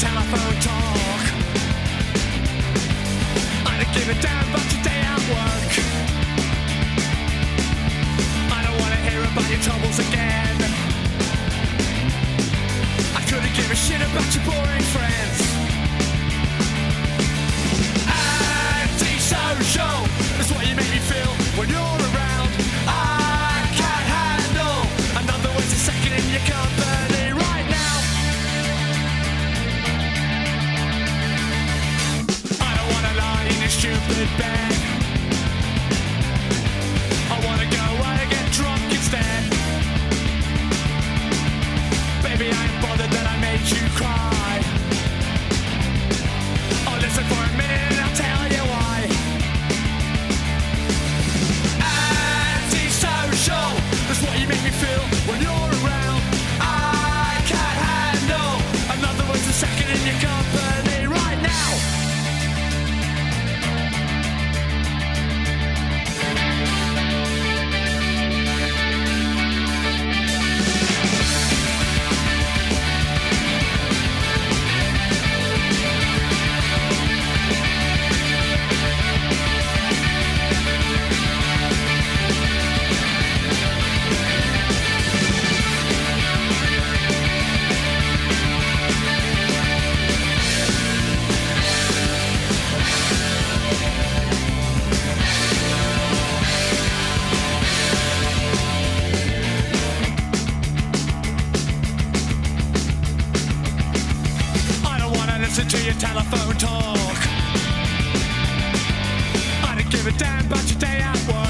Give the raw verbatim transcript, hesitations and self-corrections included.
telephone talk. I don't give a damn about your day at work. I don't wanna hear about your troubles again. I couldn't give a shit about your boring friends. Anti-social is what you make me feel when you're around. I can't handle another waste a second in your company right now. I don't wanna lie in your stupid bed. I wanna go away and get drunk instead. Baby, I ain't bothered that I made you cry. Oh, listen for a minute and I'll tell you why. Anti-social, that's what you make me feel when you're around. I can't handle another waste a second in your company right now. Listen to your telephone talk. I don't give a damn about your day at work.